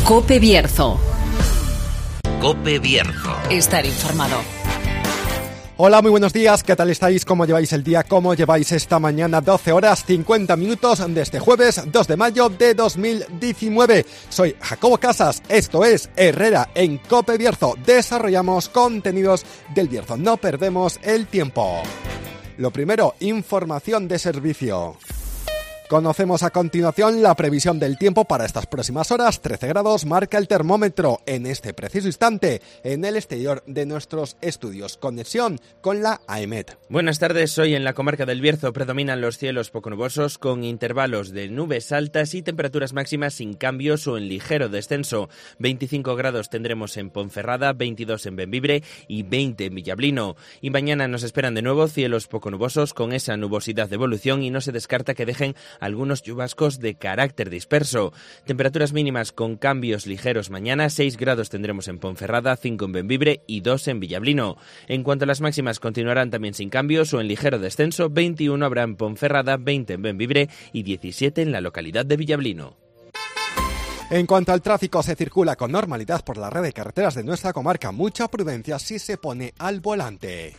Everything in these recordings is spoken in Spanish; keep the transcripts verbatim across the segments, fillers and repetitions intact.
COPE Bierzo. COPE Bierzo. Estar informado. Hola, muy buenos días, ¿qué tal estáis? ¿Cómo lleváis el día? ¿Cómo lleváis esta mañana? doce horas cincuenta minutos de este jueves dos de mayo de dos mil diecinueve. Soy Jacobo Casas, esto es Herrera en COPE Bierzo. Desarrollamos contenidos del Bierzo, no perdemos el tiempo. Lo primero, información de servicio. Conocemos a continuación la previsión del tiempo para estas próximas horas. trece grados marca el termómetro en este preciso instante en el exterior de nuestros estudios. Conexión con la AEMET. Buenas tardes, hoy en la comarca del Bierzo predominan los cielos poco nubosos con intervalos de nubes altas y temperaturas máximas sin cambios o en ligero descenso. veinticinco grados tendremos en Ponferrada, veintidós en Bembibre y veinte en Villablino. Y mañana nos esperan de nuevo cielos poco nubosos con esa nubosidad de evolución y no se descarta que dejen algunos chubascos de carácter disperso. Temperaturas mínimas con cambios ligeros mañana, seis grados tendremos en Ponferrada, cinco en Bembibre y dos en Villablino. En cuanto a las máximas continuarán también sin cambios o en ligero descenso, veintiuno habrá en Ponferrada, veinte en Bembibre y diecisiete en la localidad de Villablino. En cuanto al tráfico, se circula con normalidad por la red de carreteras de nuestra comarca. Mucha prudencia si se pone al volante.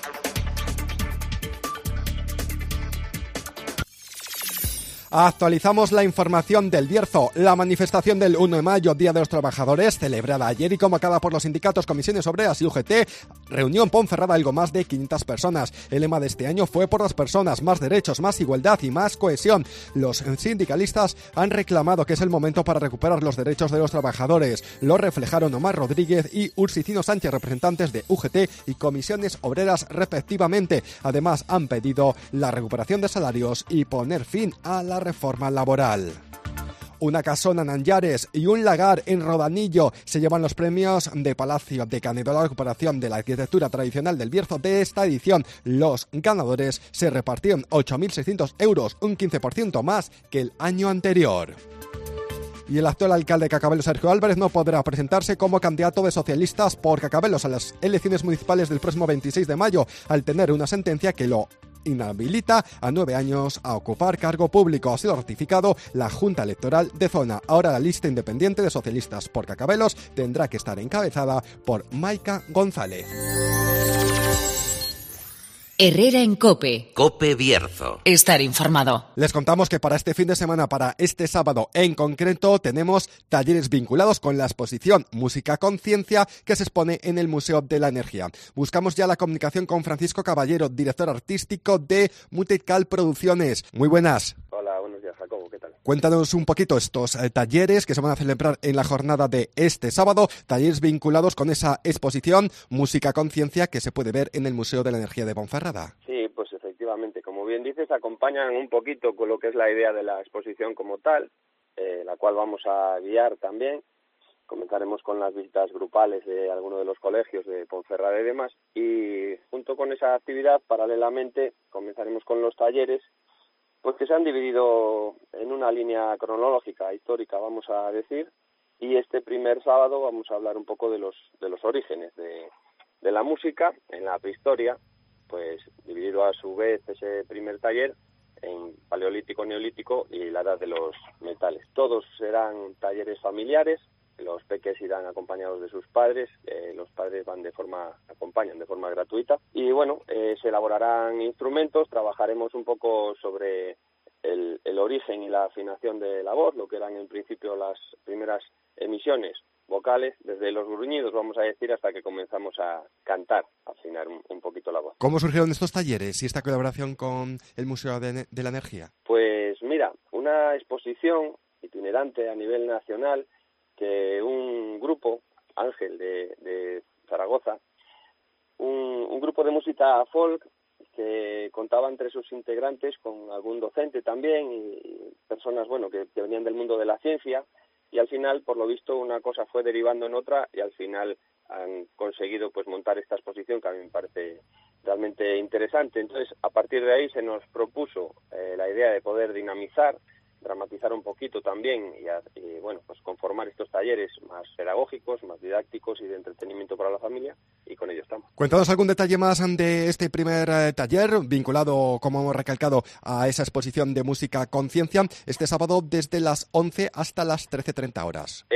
Actualizamos la información del Bierzo. La manifestación del uno de mayo, Día de los Trabajadores, celebrada ayer y convocada por los sindicatos, comisiones obreras y U G T, reunió en Ponferrada algo más de quinientas personas. El lema de este año fue por las personas, más derechos, más igualdad y más cohesión. Los sindicalistas han reclamado que es el momento para recuperar los derechos de los trabajadores. Lo reflejaron Omar Rodríguez y Ursicino Sánchez, representantes de U G T y comisiones obreras respectivamente. Además, han pedido la recuperación de salarios y poner fin a la reforma laboral. Una casona en Anllares y un lagar en Rodanillo se llevan los premios de Palacio de Canedo a la recuperación de la arquitectura tradicional del Bierzo de esta edición. Los ganadores se repartieron ocho mil seiscientos euros, un quince por ciento más que el año anterior. Y el actual alcalde de Cacabelos, Sergio Álvarez, no podrá presentarse como candidato de socialistas por Cacabelos a las elecciones municipales del próximo veintiséis de mayo, al tener una sentencia que lo inhabilita a nueve años a ocupar cargo público. Ha sido ratificado la Junta Electoral de Zona. Ahora la lista independiente de socialistas por Cacabelos tendrá que estar encabezada por Maica González. Herrera en COPE. COPE Bierzo. Estar informado. Les contamos que para este fin de semana, para este sábado en concreto, tenemos talleres vinculados con la exposición Música Conciencia que se expone en el Museo de la Energía. Buscamos ya la comunicación con Francisco Caballero, director artístico de Mutical Producciones. Muy buenas. Hola, buenos días, Jacobo, ¿qué tal? Cuéntanos un poquito estos eh, talleres que se van a celebrar en la jornada de este sábado, talleres vinculados con esa exposición Música Conciencia que se puede ver en el Museo de la Energía de Ponferrada. Sí, pues efectivamente, como bien dices, acompañan un poquito con lo que es la idea de la exposición como tal, eh, la cual vamos a guiar también. Comenzaremos con las visitas grupales de algunos de los colegios de Ponferrada y demás, y junto con esa actividad, paralelamente, comenzaremos con los talleres, pues que se han dividido en una línea cronológica, histórica, vamos a decir, y este primer sábado vamos a hablar un poco de los de los orígenes de, de la música en la prehistoria, pues dividido a su vez ese primer taller en paleolítico, neolítico y la edad de los metales. Todos serán talleres familiares, los peques irán acompañados de sus padres, eh, los padres van de forma, acompañan de forma gratuita y bueno, eh, se elaborarán instrumentos, trabajaremos un poco sobre el, el origen y la afinación de la voz, lo que eran en principio las primeras emisiones vocales, desde los gruñidos, vamos a decir, hasta que comenzamos a cantar, a afinar un, un poquito la voz. ¿Cómo surgieron estos talleres y esta colaboración con el Museo de, de la Energía? Pues mira, una exposición itinerante a nivel nacional que un grupo, Ángel de, de Zaragoza, un, un grupo de música folk que contaba entre sus integrantes con algún docente también y, y personas, bueno, que, que venían del mundo de la ciencia, y al final, por lo visto, una cosa fue derivando en otra y al final han conseguido pues montar esta exposición que a mí me parece realmente interesante. Entonces, a partir de ahí se nos propuso eh, la idea de poder dinamizar, dramatizar un poquito también y, y bueno, pues conformar estos talleres más pedagógicos, más didácticos y de entretenimiento para la familia, y con ello estamos. Cuéntanos algún detalle más de este primer eh, taller vinculado, como hemos recalcado, a esa exposición de Música Conciencia este sábado desde las once hasta las trece treinta horas. Eso es.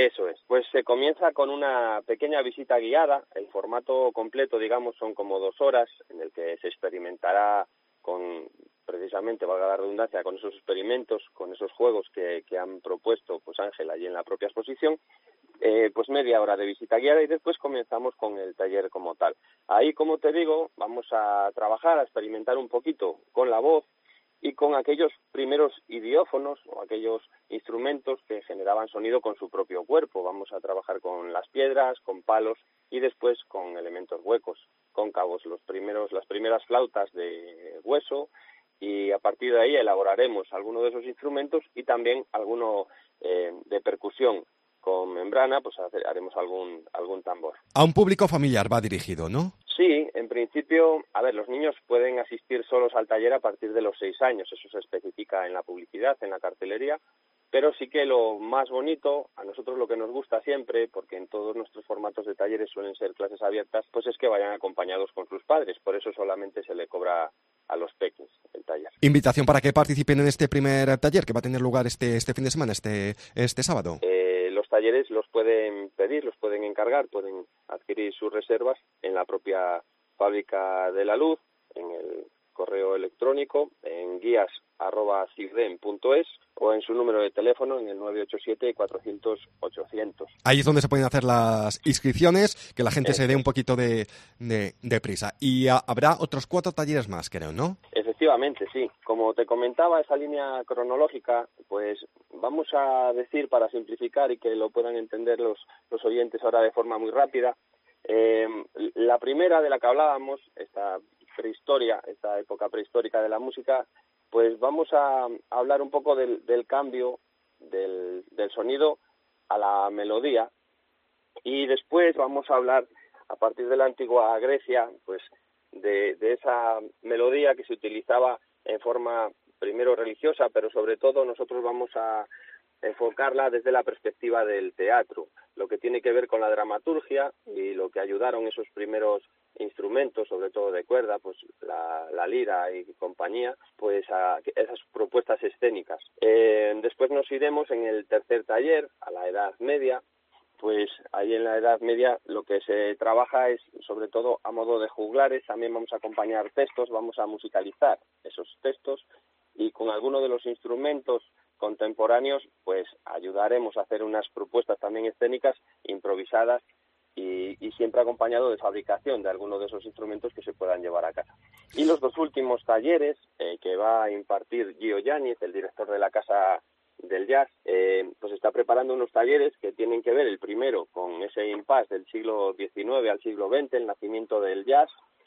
Pues se comienza con una pequeña visita guiada. El formato completo, digamos, son como dos horas en el que se experimentará con, precisamente, valga la redundancia, con esos experimentos, con esos juegos que, que han propuesto pues Ángel allí en la propia exposición. Eh, pues media hora de visita guiada y después comenzamos con el taller como tal. Ahí, como te digo, vamos a trabajar, a experimentar un poquito con la voz y con aquellos primeros idiófonos o aquellos instrumentos que generaban sonido con su propio cuerpo. Vamos a trabajar con las piedras, con palos y después con elementos huecos, cóncavos, los primeros, las primeras flautas de hueso, y a partir de ahí elaboraremos alguno de esos instrumentos y también alguno eh, de percusión. Con membrana, pues haremos algún algún tambor. A un público familiar va dirigido, ¿no? Sí, en principio, a ver, los niños pueden asistir solos al taller a partir de los seis años, eso se especifica en la publicidad, en la cartelería, pero sí que lo más bonito, a nosotros lo que nos gusta siempre, porque en todos nuestros formatos de talleres suelen ser clases abiertas, pues es que vayan acompañados con sus padres, por eso solamente se le cobra a los pequeños el taller. Invitación para que participen en este primer taller que va a tener lugar este este fin de semana, este este sábado. Eh, los talleres los pueden pedir, los pueden encargar, pueden adquirir sus reservas en la propia Fábrica de la Luz, en el correo electrónico, en guías arroba cigden punto es o en su número de teléfono en el nueve ocho siete cuatrocientos ochocientos. Ahí es donde se pueden hacer las inscripciones, que la gente Eso se dé un es. poquito de, de, de prisa. Y a, habrá otros cuatro talleres más, creo, ¿no? Efectivamente, sí. Como te comentaba, esa línea cronológica, pues vamos a decir, para simplificar y que lo puedan entender los, los oyentes ahora de forma muy rápida, eh, la primera de la que hablábamos, esta prehistoria, esta época prehistórica de la música, pues vamos a hablar un poco del, del cambio del, del sonido a la melodía, y después vamos a hablar, a partir de la antigua Grecia, pues de, de esa melodía que se utilizaba en forma primero religiosa, pero sobre todo nosotros vamos a enfocarla desde la perspectiva del teatro, lo que tiene que ver con la dramaturgia y lo que ayudaron esos primeros instrumentos, sobre todo de cuerda, pues la, la lira y compañía, pues a esas propuestas escénicas. Eh, después nos iremos en el tercer taller, a la Edad Media. Pues ahí en la Edad Media lo que se trabaja es sobre todo a modo de juglares, también vamos a acompañar textos, vamos a musicalizar esos textos y con alguno de los instrumentos contemporáneos pues ayudaremos a hacer unas propuestas también escénicas improvisadas y, y siempre acompañado de fabricación de alguno de esos instrumentos que se puedan llevar a casa. Y los dos últimos talleres eh, que va a impartir Gio Yáñez, el director de la Casa del Jazz, eh, pues está preparando unos talleres que tienen que ver, el primero, con ese impasse del siglo diecinueve al siglo veinte, el nacimiento del jazz,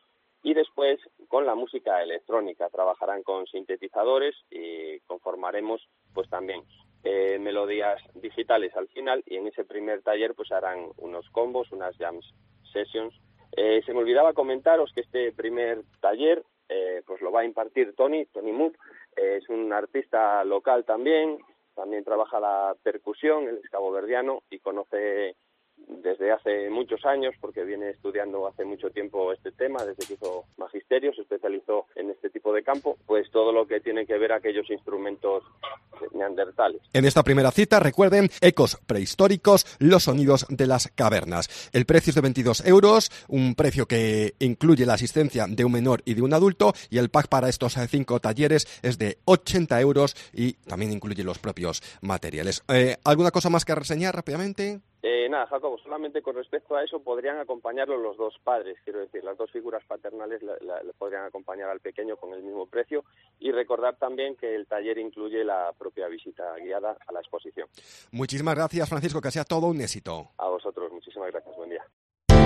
y después con la música electrónica. Trabajarán con sintetizadores y conformaremos pues también eh, melodías digitales al final, y en ese primer taller pues harán unos combos, unas jam sessions. Eh, se me olvidaba comentaros que este primer taller eh, pues lo va a impartir Tony, Tony Mood, eh, es un artista local también. También trabaja la percusión, él es caboverdiano y conoce desde hace muchos años, porque viene estudiando hace mucho tiempo este tema, desde que hizo magisterio, se especializó en este tipo de campo, pues todo lo que tiene que ver aquellos instrumentos neandertales. En esta primera cita, recuerden, ecos prehistóricos, los sonidos de las cavernas. El precio es de veintidós euros, un precio que incluye la asistencia de un menor y de un adulto, y el pack para estos cinco talleres es de ochenta euros y también incluye los propios materiales. Eh, ¿Alguna cosa más que reseñar rápidamente? Eh, nada, Jacobo, solamente con respecto a eso podrían acompañarlo los dos padres, quiero decir, las dos figuras paternales la, la, le podrían acompañar al pequeño con el mismo precio, y recordar también que el taller incluye la propia visita guiada a la exposición. Muchísimas gracias, Francisco, que sea todo un éxito. A vosotros, muchísimas gracias, buen día.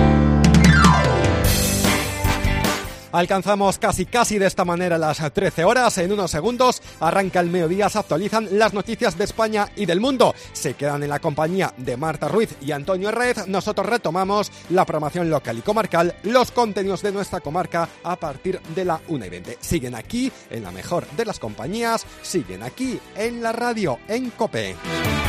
Alcanzamos casi casi de esta manera las trece horas. En unos segundos arranca el mediodía, se actualizan las noticias de España y del mundo. Se quedan en la compañía de Marta Ruiz y Antonio Herrez. Nosotros retomamos la programación local y comarcal, los contenidos de nuestra comarca a partir de la una y veinte. Siguen aquí en la mejor de las compañías, siguen aquí en la radio, en COPE.